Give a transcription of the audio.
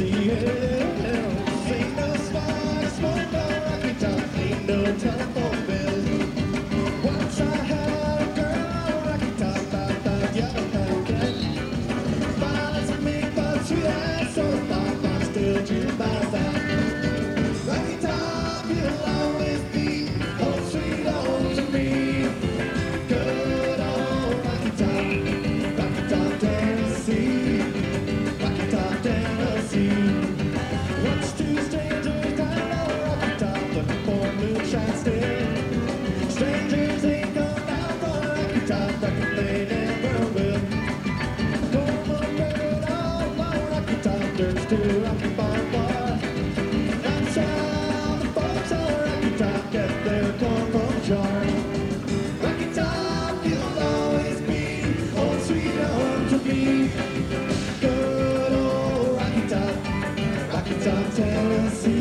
Tennessee. Yeah. Ain't no smart, smart, no Rocky Top, ain't no telephone bill. Once I had a girl on Rocky Top, about yellow pound. Fine as a meat, but sweet as so far, I'm still dreaming about that. Rocky Top, you'll always be home sweet home to me. Good old Rocky Top, Tennessee. Rocky Top, Tennessee. What's two strangers down on Rocky Top looking for moonshine still? Strangers ain't come down from Rocky Top like they never will. Come on, bird, all on Rocky Top, dirt's to Rocky Farm Bar. That's how the folks on Rocky Top get their corn from jar. Rocky Top, you'll always be home sweet home to me. Good old Rocky Top, Tennessee.